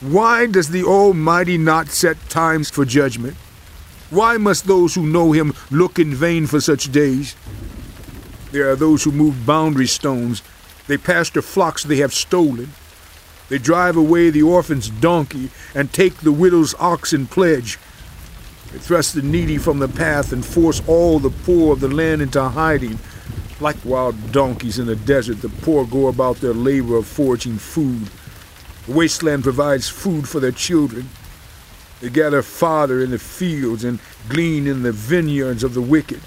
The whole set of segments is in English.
Why does the Almighty not set times for judgment? Why must those who know him look in vain for such days? There are those who move boundary stones. They pasture flocks they have stolen. They drive away the orphan's donkey and take the widow's ox in pledge. They thrust the needy from the path and force all the poor of the land into hiding. Like wild donkeys in the desert, the poor go about their labor of foraging food. The wasteland provides food for their children. They gather fodder in the fields and glean in the vineyards of the wicked.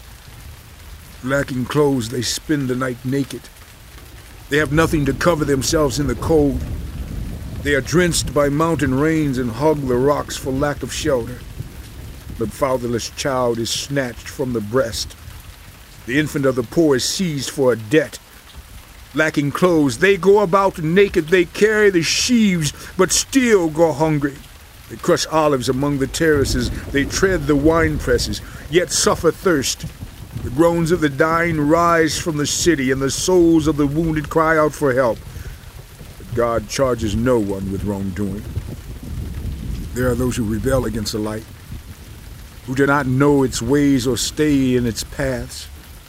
Lacking clothes, they spend the night naked. They have nothing to cover themselves in the cold. They are drenched by mountain rains and hug the rocks for lack of shelter. The fatherless child is snatched from the breast. The infant of the poor is seized for a debt. Lacking clothes, they go about naked. They carry the sheaves, but still go hungry. They crush olives among the terraces. They tread the wine presses, yet suffer thirst. The groans of the dying rise from the city, and the souls of the wounded cry out for help. But God charges no one with wrongdoing. There are those who rebel against the light, who do not know its ways or stay in its paths.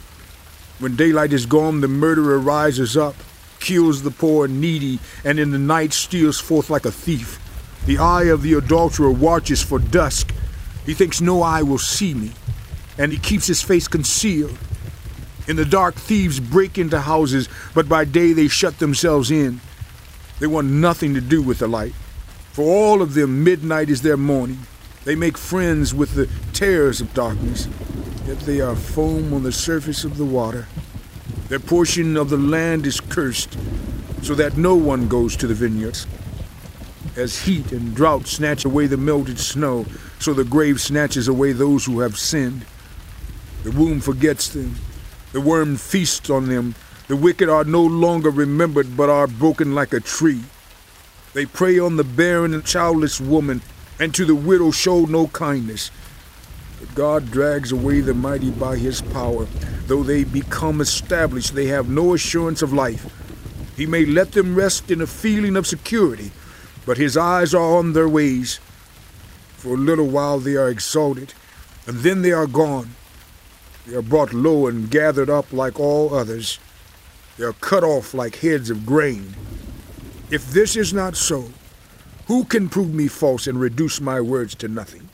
When daylight is gone, the murderer rises up, kills the poor and needy, and in the night steals forth like a thief. The eye of the adulterer watches for dusk. He thinks no eye will see me, and he keeps his face concealed. In the dark, thieves break into houses, but by day they shut themselves in. They want nothing to do with the light. For all of them, midnight is their morning. They make friends with the terrors of darkness, yet they are foam on the surface of the water. Their portion of the land is cursed, so that no one goes to the vineyards. As heat and drought snatch away the melted snow, so the grave snatches away those who have sinned. The womb forgets them. The worm feasts on them. The wicked are no longer remembered, but are broken like a tree. They prey on the barren and childless woman, and to the widow show no kindness. But God drags away the mighty by his power. Though they become established, they have no assurance of life. He may let them rest in a feeling of security, but his eyes are on their ways. For a little while they are exalted, and then they are gone. They are brought low and gathered up like all others. They are cut off like heads of grain. If this is not so, who can prove me false and reduce my words to nothing?